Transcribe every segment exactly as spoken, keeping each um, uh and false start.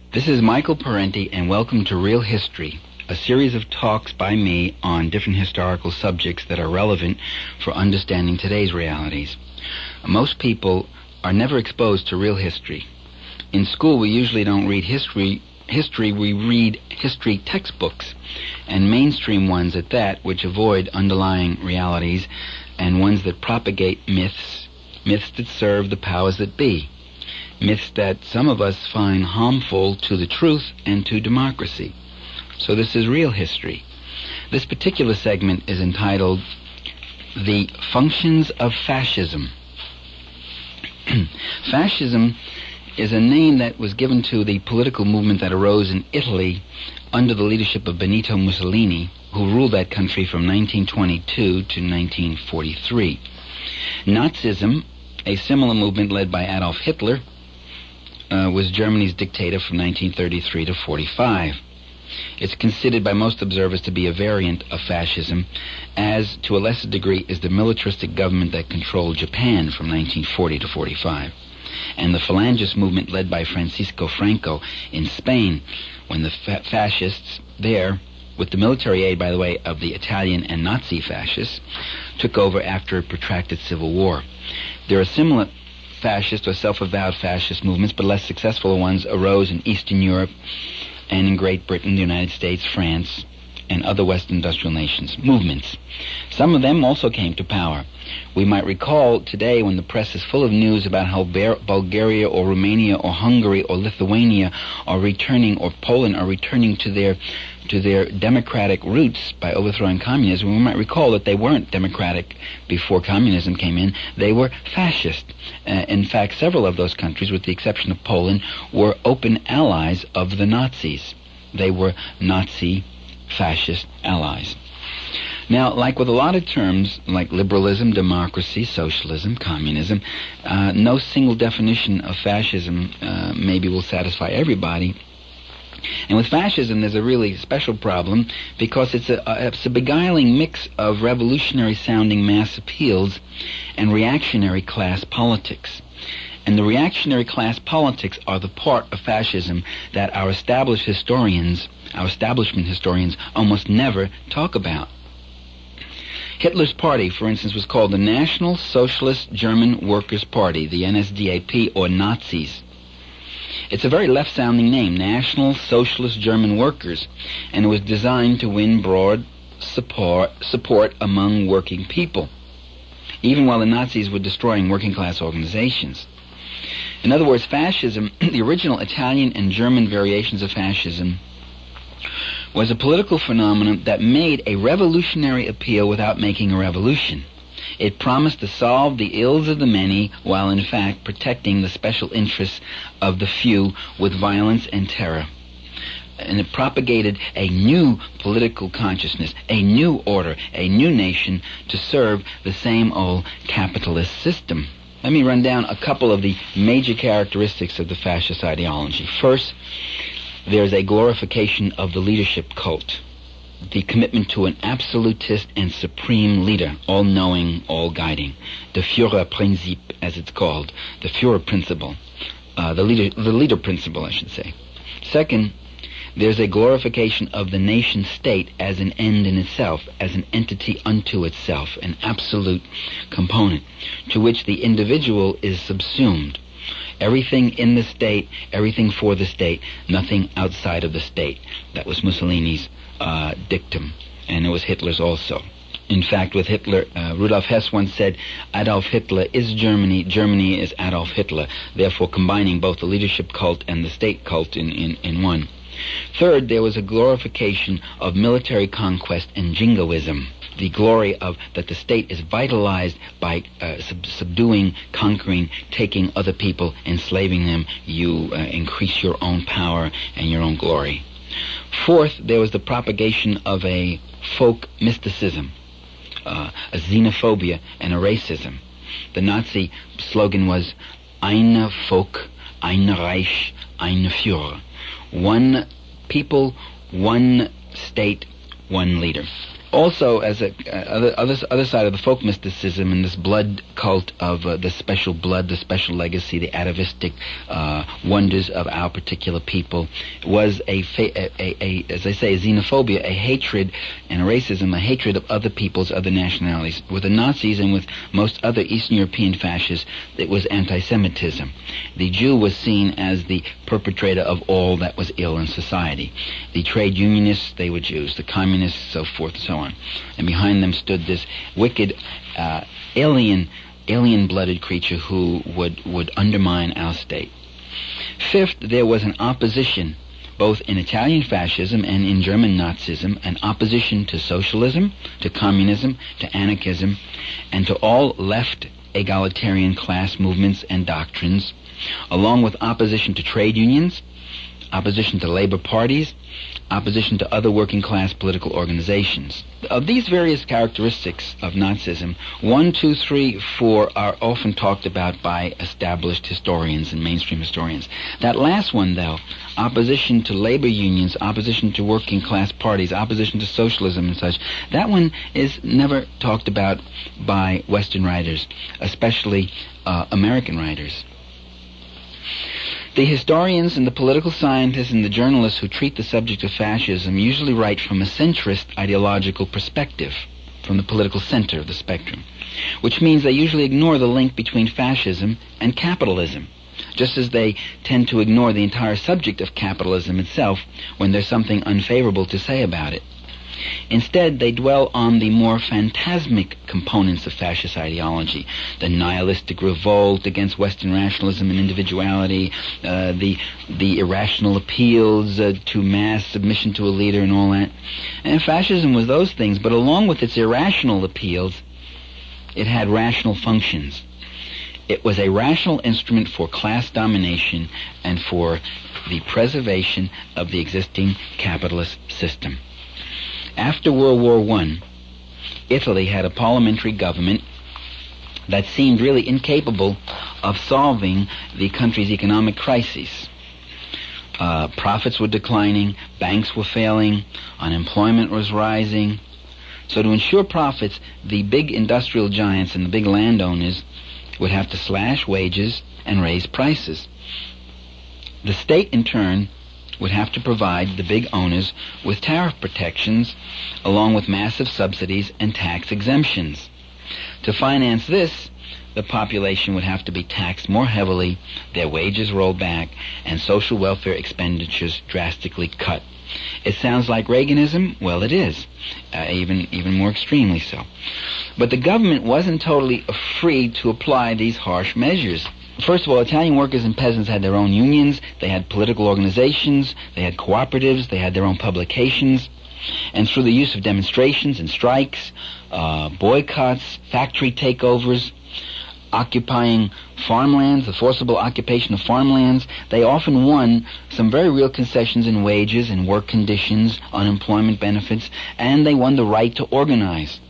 This is Michael Parenti, and welcome to Real History, a series of talks by me on different historical subjects that are relevant for understanding today's realities. Most people are never exposed to real history. In school, we usually don't read history. History, we read history textbooks, and mainstream ones at that, which avoid underlying realities, and ones that propagate myths, myths that serve the powers that be. Myths that some of us find harmful to the truth and to democracy. So this is real history. This particular segment is entitled The Functions of Fascism. Fascism is a name that was given to the political movement that arose in Italy under the leadership of Benito Mussolini, who ruled that country from nineteen twenty-two to nineteen forty-three. Nazism, a similar movement led by Adolf Hitler, Uh, was Germany's dictator from nineteen thirty-three to forty-five. It's considered by most observers to be a variant of fascism, as to a lesser degree is the militaristic government that controlled Japan from nineteen forty to forty-five, and the Falangist movement led by Francisco Franco in Spain, when the fa- fascists there, with the military aid, by the way, of the Italian and Nazi fascists, took over after a protracted civil war. There are similar fascist or self-avowed fascist movements, but less successful ones arose in Eastern Europe and in Great Britain, the United States, France, and other Western industrial nations. Movements. Some of them also came to power. We might recall today, when the press is full of news about how Bar- Bulgaria or Romania or Hungary or Lithuania are returning, or Poland are returning to their to their democratic roots by overthrowing communism. We might recall that they weren't democratic before communism came in. They were fascist. Uh, in fact, several of those countries, with the exception of Poland, were open allies of the Nazis. They were Nazi fascist allies. Now, like with a lot of terms, like liberalism, democracy, socialism, communism, uh, no single definition of fascism uh, maybe will satisfy everybody. And with fascism, there's a really special problem, because it's a, a, it's a beguiling mix of revolutionary-sounding mass appeals and reactionary class politics. And the reactionary class politics are the part of fascism that our established historians, our establishment historians, almost never talk about. Hitler's party, for instance, was called the National Socialist German Workers' Party, the N S D A P, or Nazis. It's a very left-sounding name, National Socialist German Workers, and it was designed to win broad support, support among working people, even while the Nazis were destroying working-class organizations. In other words, fascism, the original Italian and German variations of fascism, was a political phenomenon that made a revolutionary appeal without making a revolution. It promised to solve the ills of the many, while in fact protecting the special interests of the few with violence and terror. And it propagated a new political consciousness, a new order, a new nation to serve the same old capitalist system. Let me run down a couple of the major characteristics of the fascist ideology. First, there's a glorification of the leadership cult, the commitment to an absolutist and supreme leader, all-knowing, all-guiding, the Führerprinzip, as it's called, the Führer principle, uh, the leader, the leader principle, I should say. Second, there's a glorification of the nation-state as an end in itself, as an entity unto itself, an absolute component, to which the individual is subsumed. Everything in the state, everything for the state, nothing outside of the state. That was Mussolini's uh, dictum, and it was Hitler's also. In fact, with Hitler, uh, Rudolf Hess once said, Adolf Hitler is Germany, Germany is Adolf Hitler, therefore combining both the leadership cult and the state cult in, in, in one. Third, there was a glorification of military conquest and jingoism, the glory of that the state is vitalized by uh, sub- subduing, conquering, taking other people, enslaving them. You uh, increase your own power and your own glory. Fourth, there was the propagation of a folk mysticism, uh, a xenophobia, and a racism. The Nazi slogan was Eine Volk, ein Reich, ein Führer. One people, one state, one leader. Also, as a uh, other, other other side of the folk mysticism and this blood cult of uh, the special blood, the special legacy, the atavistic uh, wonders of our particular people, was a, fa- a, a, a as I say, a xenophobia, a hatred, and a racism, a hatred of other peoples, other nationalities. With the Nazis and with most other Eastern European fascists, it was anti-Semitism. The Jew was seen as the perpetrator of all that was ill in society. The trade unionists, they were Jews. The communists, so forth and so on. And behind them stood this wicked, uh, alien, alien-blooded creature who would, would undermine our state. Fifth, there was an opposition, both in Italian fascism and in German Nazism, an opposition to socialism, to communism, to anarchism, and to all left egalitarian class movements and doctrines, along with opposition to trade unions, opposition to labor parties, opposition to other working class political organizations. Of these various characteristics of Nazism, one, two, three, four are often talked about by established historians and mainstream historians. That last one, though, opposition to labor unions, opposition to working class parties, opposition to socialism and such, that one is never talked about by Western writers, especially uh, American writers. The historians and the political scientists and the journalists who treat the subject of fascism usually write from a centrist ideological perspective, from the political center of the spectrum, which means they usually ignore the link between fascism and capitalism, just as they tend to ignore the entire subject of capitalism itself when there's something unfavorable to say about it. Instead, they dwell on the more phantasmic components of fascist ideology, the nihilistic revolt against Western rationalism and individuality, uh, the the irrational appeals uh, to mass submission to a leader and all that. And fascism was those things, but along with its irrational appeals, it had rational functions. It was a rational instrument for class domination and for the preservation of the existing capitalist system. After World War One, Italy had a parliamentary government that seemed really incapable of solving the country's economic crises. Uh, profits were declining, banks were failing, unemployment was rising. So to ensure profits, the big industrial giants and the big landowners would have to slash wages and raise prices. The state, in turn, would have to provide the big owners with tariff protections along with massive subsidies and tax exemptions. To finance this, the population would have to be taxed more heavily, their wages rolled back, and social welfare expenditures drastically cut. It sounds like Reaganism? Well, it is, uh, even even more extremely so. But the government wasn't totally free to apply these harsh measures. First of all, Italian workers and peasants had their own unions, they had political organizations, they had cooperatives, they had their own publications, and through the use of demonstrations and strikes, uh, boycotts, factory takeovers, occupying farmlands, the forcible occupation of farmlands, they often won some very real concessions in wages and work conditions, unemployment benefits, and they won the right to organize.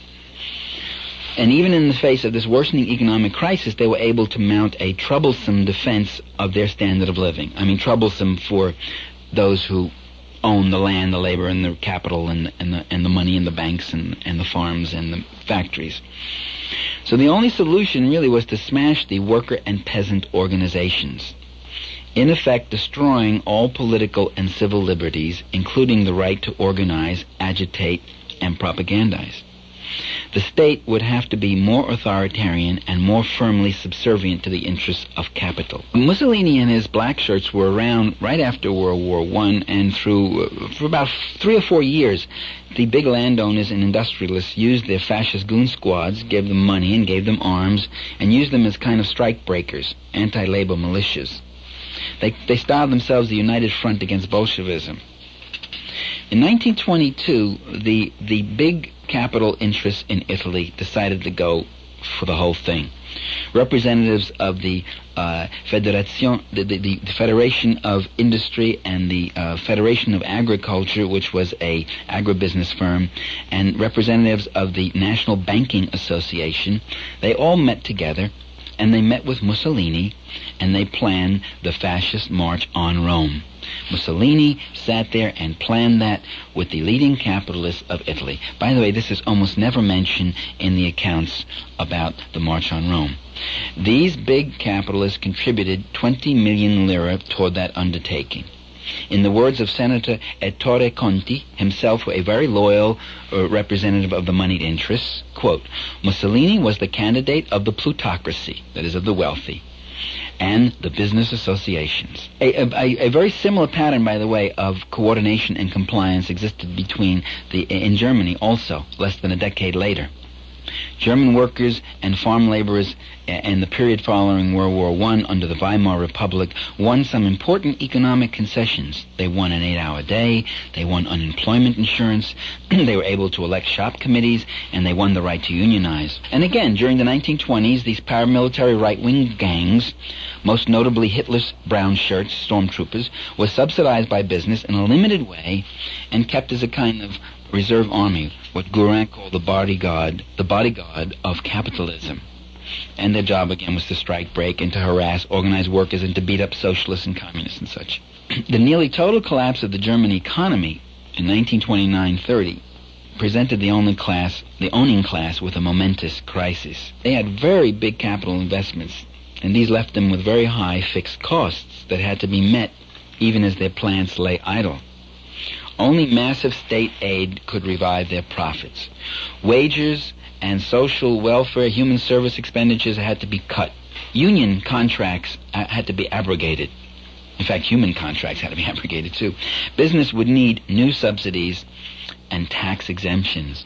And even in the face of this worsening economic crisis, they were able to mount a troublesome defense of their standard of living. I mean, troublesome for those who own the land, the labor, and the capital, and, and, the, and the money, and the banks, and, and the farms, and the factories. So the only solution really was to smash the worker and peasant organizations, in effect destroying all political and civil liberties, including the right to organize, agitate, and propagandize. The state would have to be more authoritarian and more firmly subservient to the interests of capital. Mussolini and his black shirts were around right after World War One, and through uh, for about three or four years, the big landowners and industrialists used their fascist goon squads, gave them money and gave them arms, and used them as kind of strike breakers, anti-labor militias. They, they styled themselves the United Front Against Bolshevism. In nineteen twenty-two, the the big capital interests in Italy decided to go for the whole thing. Representatives of the uh, Federation, the, the, the Federation of Industry and the uh, Federation of Agriculture, which was a agribusiness firm, and representatives of the National Banking Association, they all met together and they met with Mussolini, and they planned the fascist march on Rome. Mussolini sat there and planned that with the leading capitalists of Italy. By the way, this is almost never mentioned in the accounts about the march on Rome. These big capitalists contributed twenty million lira toward that undertaking. In the words of Senator Ettore Conti, himself a very loyal uh, representative of the moneyed interests, quote, Mussolini was the candidate of the plutocracy, that is, of the wealthy, and the business associations. A, a, a very similar pattern, by the way, of coordination and compliance existed between the in Germany also, less than a decade later. German workers and farm laborers in the period following World War One under the Weimar Republic won some important economic concessions. They won an eight-hour day, they won unemployment insurance, they were able to elect shop committees, and they won the right to unionize. And again, during the nineteen twenties, these paramilitary right-wing gangs, most notably Hitler's brown shirts, stormtroopers, were subsidized by business in a limited way and kept as a kind of reserve army, what Gurin called the bodyguard, the bodyguard of capitalism. And their job again was to strike, break, and to harass organized workers and to beat up socialists and communists and such. The nearly total collapse of the German economy in nineteen twenty-nine thirty presented the only class, the owning class, with a momentous crisis. They had very big capital investments, and these left them with very high fixed costs that had to be met even as their plants lay idle. Only massive state aid could revive their profits. Wages and social welfare, human service expenditures had to be cut. Union contracts had to be abrogated. In fact, human contracts had to be abrogated too. Business would need new subsidies and tax exemptions.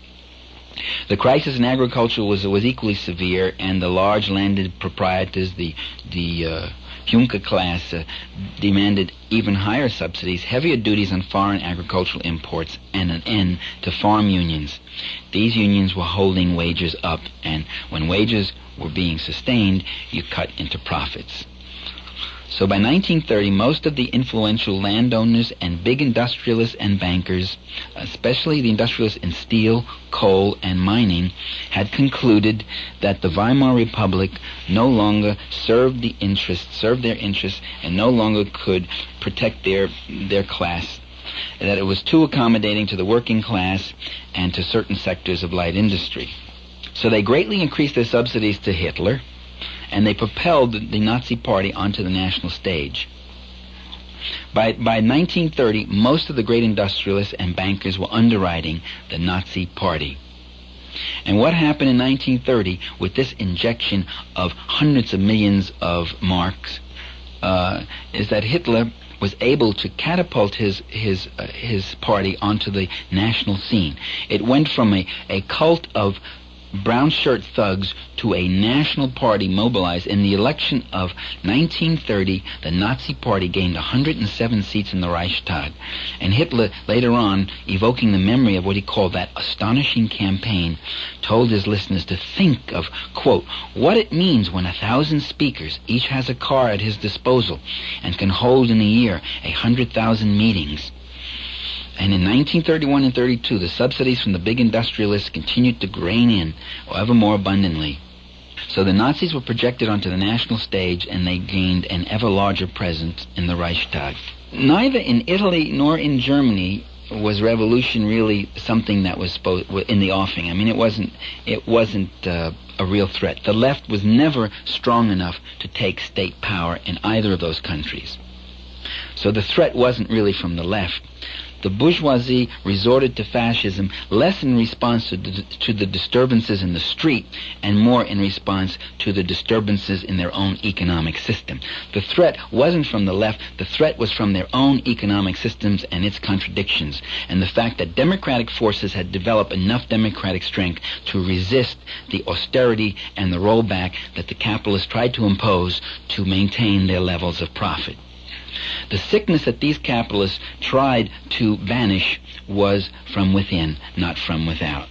The crisis in agriculture was was equally severe, and the large landed proprietors, the the uh, Junker class, uh, demanded even higher subsidies, heavier duties on foreign agricultural imports, and an end to farm unions. These unions were holding wages up, and when wages were being sustained, you cut into profits. So by nineteen thirty, most of the influential landowners and big industrialists and bankers, especially the industrialists in steel, coal, and mining, had concluded that the Weimar Republic no longer served the interests, served their interests, and no longer could protect their their class, that it was too accommodating to the working class and to certain sectors of light industry. So they greatly increased their subsidies to Hitler, and they propelled the Nazi Party onto the national stage. By, by nineteen thirty, most of the great industrialists and bankers were underwriting the Nazi Party. And what happened in nineteen thirty with this injection of hundreds of millions of marks uh, is that Hitler was able to catapult his his uh, his party onto the national scene. It went from a, a cult of brown shirt thugs to a national party mobilized. In the election of nineteen thirty, the Nazi Party gained one hundred seven seats in the Reichstag. And Hitler, later on, evoking the memory of what he called that astonishing campaign, told his listeners to think of, quote, what it means when a thousand speakers, each has a car at his disposal, and can hold in a year a hundred thousand meetings. And in nineteen thirty-one and thirty-two, the subsidies from the big industrialists continued to rain in ever more abundantly. So the Nazis were projected onto the national stage, and they gained an ever larger presence in the Reichstag. Neither in Italy nor in Germany was revolution really something that was supposed in the offing. I mean, it wasn't. It wasn't uh, a real threat. The left was never strong enough to take state power in either of those countries. So the threat wasn't really from the left. The bourgeoisie resorted to fascism less in response to the, to the disturbances in the street and more in response to the disturbances in their own economic system. The threat wasn't from the left. The threat was from their own economic systems and its contradictions, and the fact that democratic forces had developed enough democratic strength to resist the austerity and the rollback that the capitalists tried to impose to maintain their levels of profit. The sickness that these capitalists tried to banish was from within, not from without.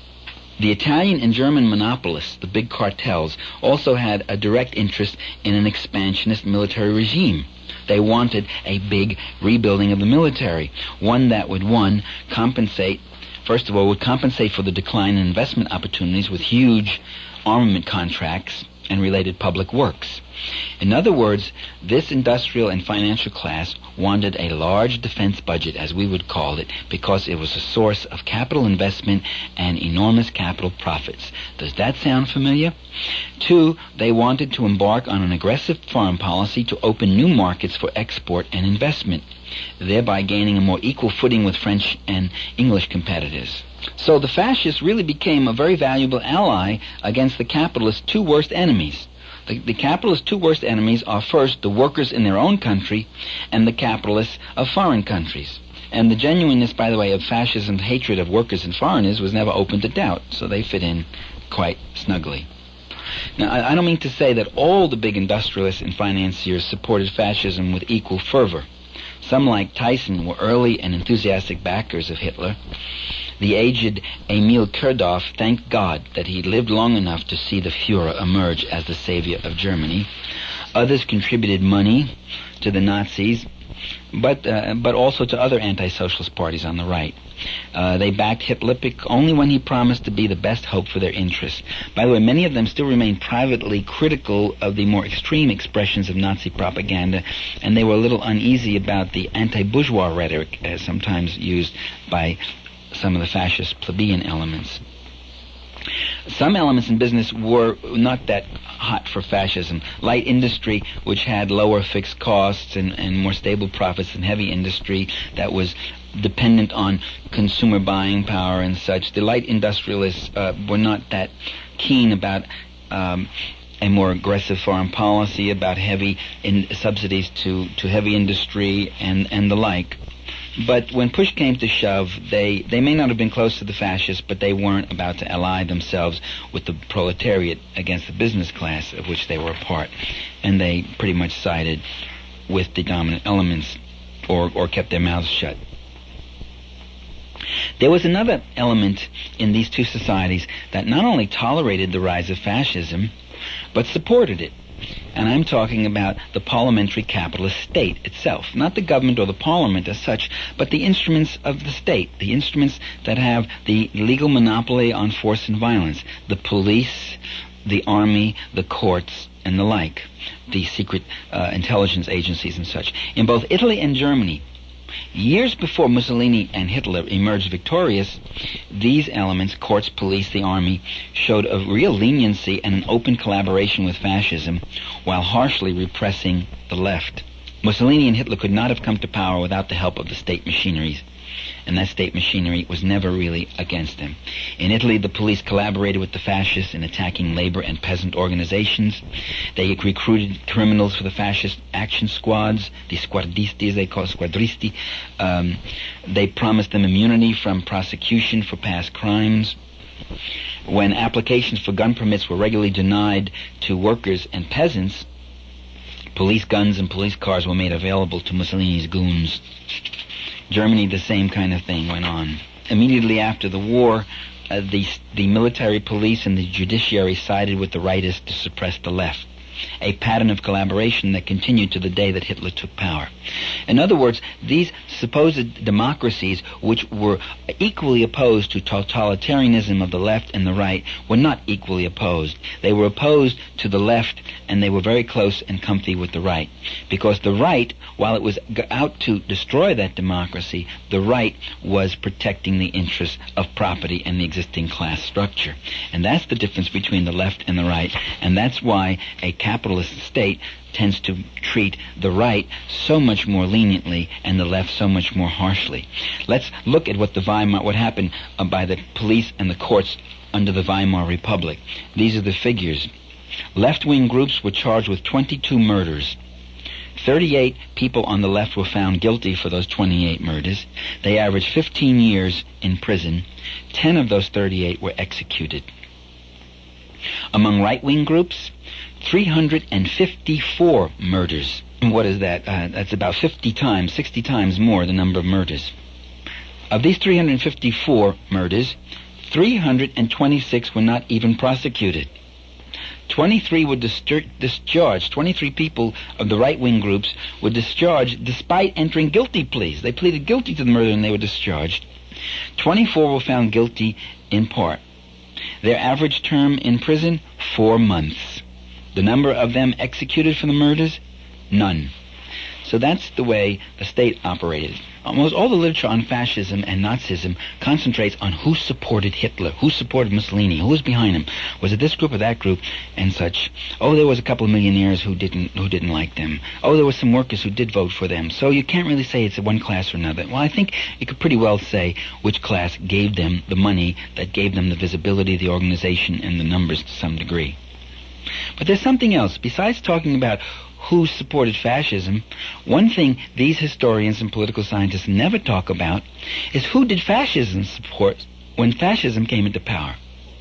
The Italian and German monopolists, the big cartels, also had a direct interest in an expansionist military regime. They wanted a big rebuilding of the military, one that would, one, compensate, first of all, would compensate for the decline in investment opportunities with huge armament contracts and related public works. In other words, this industrial and financial class wanted a large defense budget, as we would call it, because it was a source of capital investment and enormous capital profits. Does that sound familiar? Two, they wanted to embark on an aggressive foreign policy to open new markets for export and investment, thereby gaining a more equal footing with French and English competitors. So the fascists really became a very valuable ally against the capitalists' two worst enemies. The, the capitalists' two worst enemies are first the workers in their own country and the capitalists of foreign countries. And the genuineness, by the way, of fascism's hatred of workers and foreigners was never open to doubt, so they fit in quite snugly. Now, I, I don't mean to say that all the big industrialists and financiers supported fascism with equal fervor. Some, like Tyson, were early and enthusiastic backers of Hitler. The aged Emil Kerdorf thanked God that he lived long enough to see the Führer emerge as the savior of Germany. Others contributed money to the Nazis, but uh, but also to other anti-socialist parties on the right. Uh, they backed Hitler only when he promised to be the best hope for their interests. By the way, many of them still remain privately critical of the more extreme expressions of Nazi propaganda, and they were a little uneasy about the anti-bourgeois rhetoric uh, sometimes used by some of the fascist plebeian elements. Some elements in business were not that hot for fascism. Light industry, which had lower fixed costs and, and more stable profits than heavy industry that was dependent on consumer buying power and such. The light industrialists uh, were not that keen about um, a more aggressive foreign policy, about heavy in subsidies to, to heavy industry and, and the like. But when push came to shove, they, they may not have been close to the fascists, but they weren't about to ally themselves with the proletariat against the business class of which they were a part. And they pretty much sided with the dominant elements or, or kept their mouths shut. There was another element in these two societies that not only tolerated the rise of fascism, but supported it. And I'm talking about the parliamentary capitalist state itself. Not the government or the parliament as such, but the instruments of the state, the instruments that have the legal monopoly on force and violence, the police, the army, the courts, and the like, the secret uh, intelligence agencies and such. In both Italy and Germany, years before Mussolini and Hitler emerged victorious, these elements, courts, police, the army, showed a real leniency and an open collaboration with fascism while harshly repressing the left. Mussolini and Hitler could not have come to power without the help of the state machineries, and that state machinery was never really against them. In Italy, the police collaborated with the fascists in attacking labor and peasant organizations. They recruited criminals for the fascist action squads, the squadristi, as they call it, squadristi. Um, they promised them immunity from prosecution for past crimes. When applications for gun permits were regularly denied to workers and peasants, police guns and police cars were made available to Mussolini's goons. Germany, the same kind of thing went on. Immediately after the war, uh, the, the military police and the judiciary sided with the rightists to suppress the left, a pattern of collaboration that continued to the day that Hitler took power. In other words, these supposed democracies, which were equally opposed to totalitarianism of the left and the right, were not equally opposed. They were opposed to the left, and they were very close and comfy with the right. Because the right, while it was out to destroy that democracy, the right was protecting the interests of property and the existing class structure. And that's the difference between the left and the right, and that's why a capitalist state tends to treat the right so much more leniently and the left so much more harshly. Let's look at what the Weimar, what happened uh, by the police and the courts under the Weimar Republic. These are the figures. Left-wing groups were charged with twenty-two murders. thirty-eight people on the left were found guilty for those twenty-eight murders. They averaged fifteen years in prison. ten of those thirty-eight were executed. Among right-wing groups, three hundred fifty-four murders. What is that? Uh, that's about fifty times, sixty times more the number of murders. Of these three hundred fifty-four murders, three hundred twenty-six were not even prosecuted. twenty-three were distur- discharged. twenty-three people of the right-wing groups were discharged despite entering guilty pleas. They pleaded guilty to the murder and they were discharged. twenty-four were found guilty in part. Their average term in prison, four months. The number of them executed for the murders? None. So that's the way the state operated. Almost all the literature on fascism and Nazism concentrates on who supported Hitler, who supported Mussolini, who was behind him. Was it this group or that group, and such? Oh, there was a couple of millionaires who didn't who didn't like them. Oh, there were some workers who did vote for them. So you can't really say it's one class or another. Well, I think you could pretty well say which class gave them the money that gave them the visibility, the organization, and the numbers to some degree. But there's something else. Besides talking about who supported fascism, one thing these historians and political scientists never talk about is who did fascism support when fascism came into power.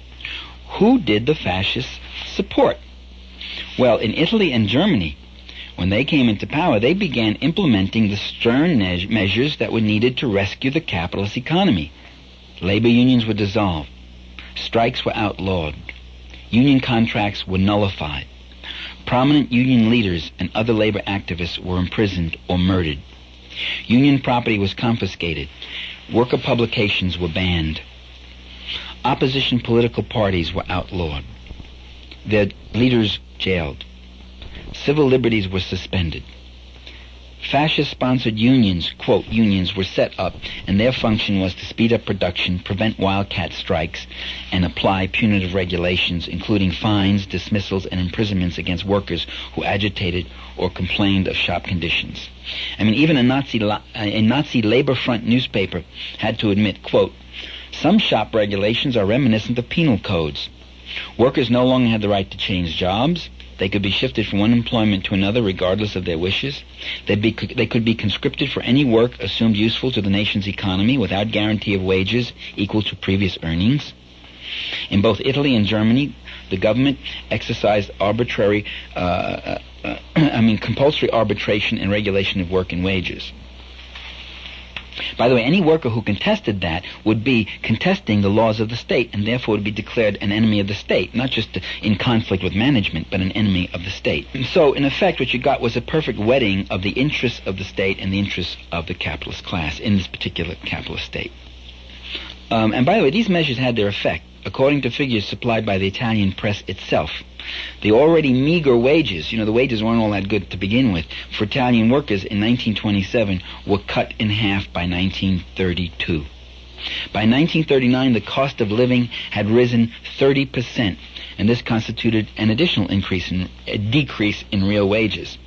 Who did the fascists support? Well, in Italy and Germany, when they came into power, they began implementing the stern me- measures that were needed to rescue the capitalist economy. Labor unions were dissolved. Strikes were outlawed. Union contracts were nullified. Prominent union leaders and other labor activists were imprisoned or murdered. Union property was confiscated. Worker publications were banned. Opposition political parties were outlawed. Their leaders jailed. Civil liberties were suspended. Fascist-sponsored unions, quote, unions, were set up, and their function was to speed up production, prevent wildcat strikes, and apply punitive regulations, including fines, dismissals, and imprisonments against workers who agitated or complained of shop conditions. I mean, even a Nazi, a Nazi Labor Front newspaper had to admit, quote, some shop regulations are reminiscent of penal codes. Workers no longer had the right to change jobs. They could be shifted from one employment to another regardless of their wishes. They'd be, they could be conscripted for any work assumed useful to the nation's economy without guarantee of wages equal to previous earnings. In both Italy and Germany, the government exercised arbitrary, uh, uh, uh, I mean compulsory arbitration and regulation of work and wages. By the way, any worker who contested that would be contesting the laws of the state and therefore would be declared an enemy of the state, not just in conflict with management, but an enemy of the state. And so, in effect, what you got was a perfect wedding of the interests of the state and the interests of the capitalist class in this particular capitalist state. Um, and by the way, these measures had their effect. According to figures supplied by the Italian press itself, the already meager wages, you know, the wages weren't all that good to begin with, for Italian workers in nineteen twenty-seven were cut in half by nineteen thirty-two. By nineteen thirty-nine, the cost of living had risen thirty percent, and this constituted an additional increase in, a decrease in real wages.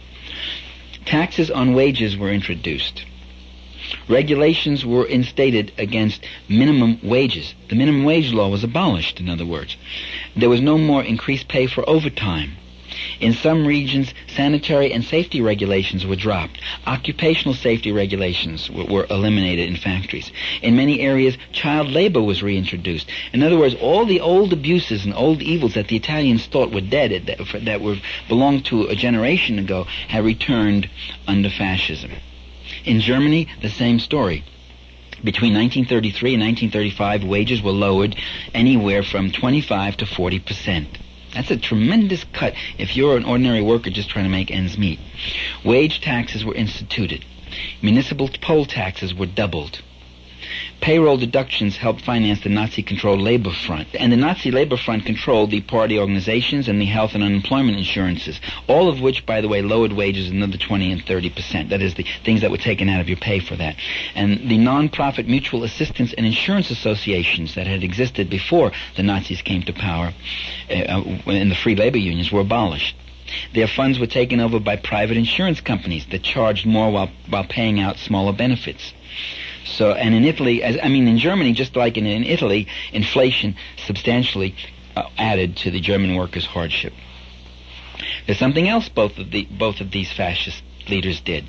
Taxes on wages were introduced. Regulations were instated against minimum wages. The minimum wage law was abolished, in other words. There was no more increased pay for overtime. In some regions, sanitary and safety regulations were dropped. Occupational safety regulations were, were eliminated in factories. In many areas, child labor was reintroduced. In other words, all the old abuses and old evils that the Italians thought were dead, that, that were belonged to a generation ago, had returned under fascism. In Germany, the same story. Between nineteen thirty-three and nineteen thirty-five, wages were lowered anywhere from twenty-five to forty percent. That's a tremendous cut if you're an ordinary worker just trying to make ends meet. Wage taxes were instituted. Municipal poll taxes were doubled. Payroll deductions helped finance the Nazi-controlled Labor Front. And the Nazi Labor Front controlled the party organizations and the health and unemployment insurances, all of which, by the way, lowered wages another twenty and thirty percent. That is, the things that were taken out of your pay for that. And the non-profit mutual assistance and insurance associations that had existed before the Nazis came to power uh, in the free labor unions were abolished. Their funds were taken over by private insurance companies that charged more while, while paying out smaller benefits. So, and in Italy, as I mean in Germany, just like in, in Italy, inflation substantially uh, added to the German workers' hardship. There's something else both of the both of these fascist leaders did.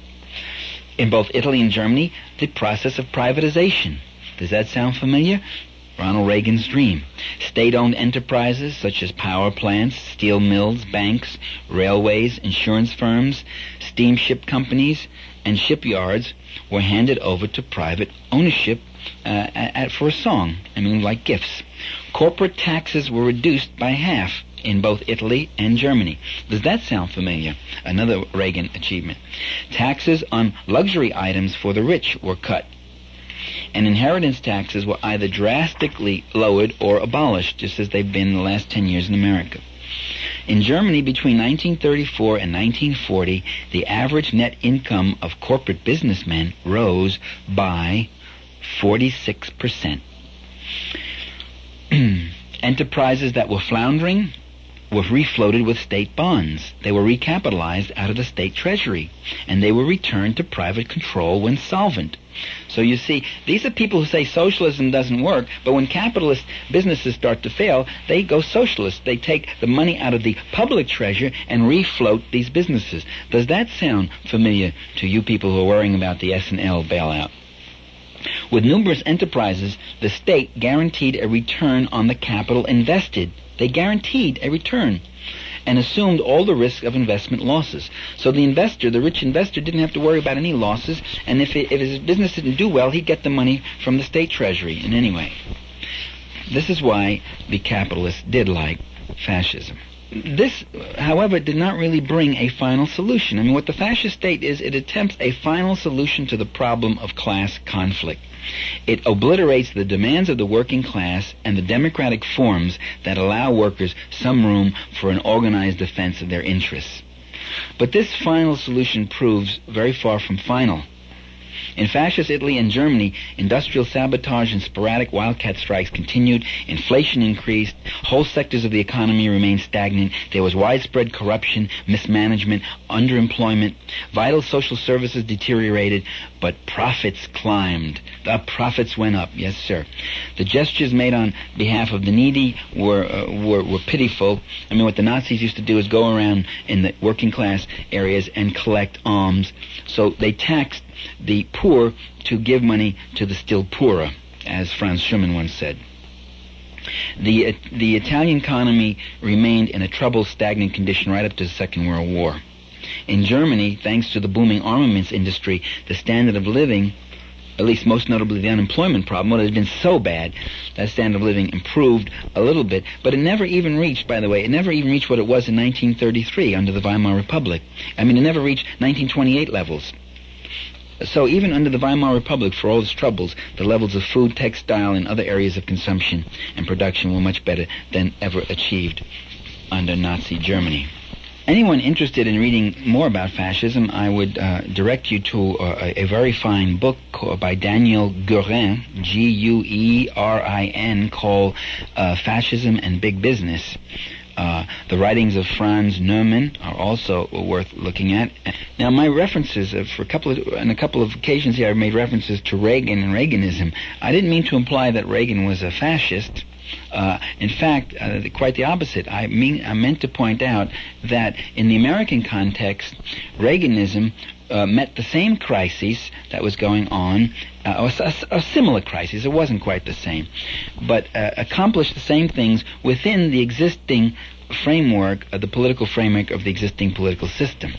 In both Italy and Germany, the process of privatization. Does that sound familiar? Ronald Reagan's dream. State-owned enterprises such as power plants, steel mills, banks, railways, insurance firms, steamship companies, and shipyards were handed over to private ownership uh, at, at, for a song, I mean like gifts. Corporate taxes were reduced by half in both Italy and Germany. Does that sound familiar? Another Reagan achievement. Taxes on luxury items for the rich were cut. And inheritance taxes were either drastically lowered or abolished, just as they've been in the last ten years in America. In Germany, between nineteen thirty-four and nineteen forty, the average net income of corporate businessmen rose by forty-six percent. Enterprises that were floundering were refloated with state bonds. They were recapitalized out of the state treasury, and they were returned to private control when solvent. So you see, these are people who say socialism doesn't work, but when capitalist businesses start to fail, they go socialist. They take the money out of the public treasure and refloat these businesses. Does that sound familiar to you people who are worrying about the S and L bailout? With numerous enterprises, the state guaranteed a return on the capital invested. They guaranteed a return and assumed all the risk of investment losses. So the investor, the rich investor, didn't have to worry about any losses, and if, it, if his business didn't do well, he'd get the money from the state treasury in any way. This is why the capitalists did like fascism. This, however, did not really bring a final solution. I mean, what the fascist state is, it attempts a final solution to the problem of class conflict. It obliterates the demands of the working class and the democratic forms that allow workers some room for an organized defense of their interests. But this final solution proves very far from final. In fascist Italy and Germany, industrial sabotage and sporadic wildcat strikes continued, inflation increased, whole sectors of the economy remained stagnant, there was widespread corruption, mismanagement, underemployment, vital social services deteriorated, but profits climbed. The profits went up, yes sir. The gestures made on behalf of the needy were, uh, were, were pitiful. I mean, what the Nazis used to do is go around in the working class areas and collect alms. So they taxed the poor to give money to the still poorer, as Franz Schumann once said. The, uh, the Italian economy remained in a troubled, stagnant condition right up to the Second World War. In Germany, thanks to the booming armaments industry, the standard of living, at least most notably the unemployment problem, well, it had been so bad, that standard of living improved a little bit, but it never even reached, by the way, it never even reached what it was in nineteen thirty-three under the Weimar Republic. I mean, it never reached nineteen twenty-eight levels. So even under the Weimar Republic, for all its troubles, the levels of food, textile, and other areas of consumption and production were much better than ever achieved under Nazi Germany. Anyone interested in reading more about fascism, I would uh, direct you to uh, a, a very fine book by Daniel Guerin, G U E R I N, called uh, Fascism and Big Business. Uh, the writings of Franz Neumann are also worth looking at. Now, my references, uh, for a couple of, on a couple of occasions here, I've made references to Reagan and Reaganism. I didn't mean to imply that Reagan was a fascist. Uh, in fact, uh, quite the opposite. I mean, I meant to point out that in the American context, Reaganism uh, met the same crisis that was going on, uh, a, a similar crisis. It wasn't quite the same, but uh, accomplished the same things within the existing framework, of the political framework of the existing political system.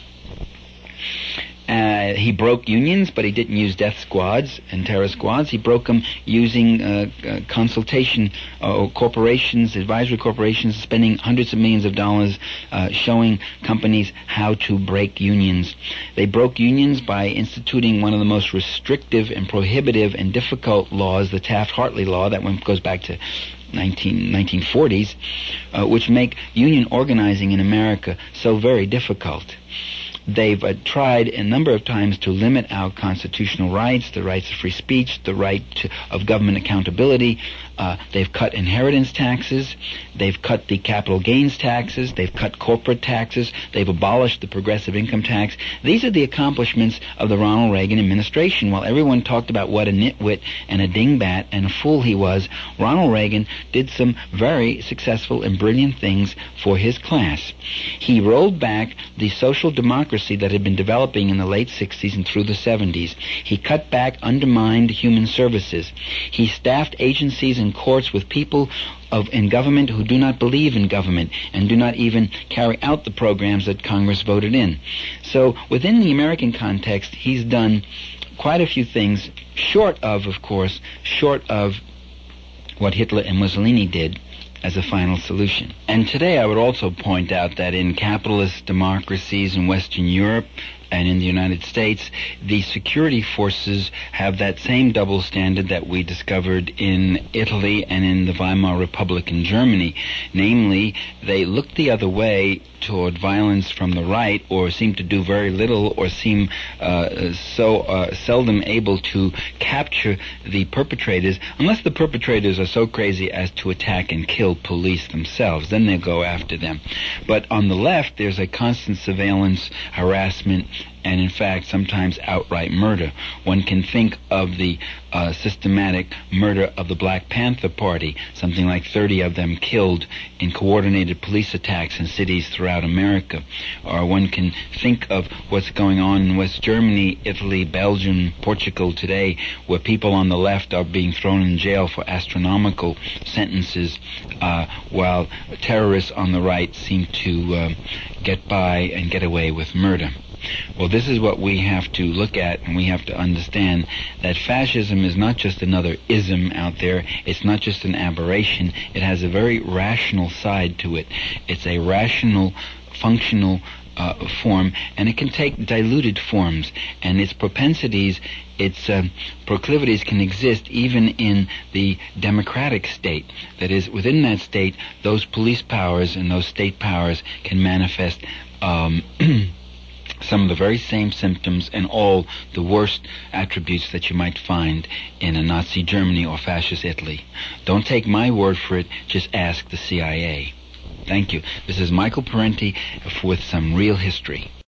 Uh, he broke unions, but he didn't use death squads and terror squads. He broke them using uh, uh, consultation uh, corporations, advisory corporations, spending hundreds of millions of dollars uh, showing companies how to break unions. They broke unions by instituting one of the most restrictive and prohibitive and difficult laws, the Taft-Hartley law, that one goes back to nineteen forties, uh, which make union organizing in America so very difficult. They've uh, tried a number of times to limit our constitutional rights, the rights of free speech, the right to, of government accountability. Uh, they've cut inheritance taxes. They've cut the capital gains taxes. They've cut corporate taxes. They've abolished the progressive income tax. These are the accomplishments of the Ronald Reagan administration. While everyone talked about what a nitwit and a dingbat and a fool he was, Ronald Reagan did some very successful and brilliant things for his class. He rolled back the social democracy that had been developing in the late sixties and through the seventies. He cut back, undermined human services. He staffed agencies and courts with people of in government who do not believe in government and do not even carry out the programs that Congress voted in. So within the American context, he's done quite a few things, short of, of course, short of what Hitler and Mussolini did as a final solution. And today I would also point out that in capitalist democracies in Western Europe, And in the United States, the security forces have that same double standard that we discovered in Italy and in the Weimar Republic in Germany. Namely, they look the other way toward violence from the right, or seem to do very little, or seem uh, so uh, seldom able to capture the perpetrators, unless the perpetrators are so crazy as to attack and kill police themselves. Then they go after them. But on the left, there's a constant surveillance, harassment, and in fact sometimes outright murder. One can think of the uh, systematic murder of the Black Panther Party, something like thirty of them killed in coordinated police attacks in cities throughout America. Or one can think of what's going on in West Germany, Italy, Belgium, Portugal today, where people on the left are being thrown in jail for astronomical sentences, uh, while terrorists on the right seem to uh, get by and get away with murder. Well, this is what we have to look at, and we have to understand that fascism is not just another ism out there. It's not just an aberration. It has a very rational side to it. It's a rational, functional uh, form, and it can take diluted forms, and its propensities, its uh, proclivities can exist even in the democratic state. That is, within that state, those police powers and those state powers can manifest um, some of the very same symptoms and all the worst attributes that you might find in a Nazi Germany or fascist Italy. Don't take my word for it, just ask the C I A. Thank you. This is Michael Parenti with some real history.